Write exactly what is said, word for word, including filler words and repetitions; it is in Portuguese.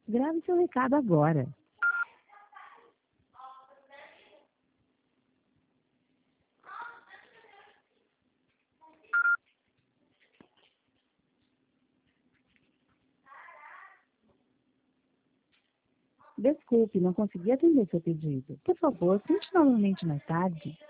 Grave seu recado agora. Desculpe, não consegui atender seu pedido. Por favor, tente novamente mais tarde.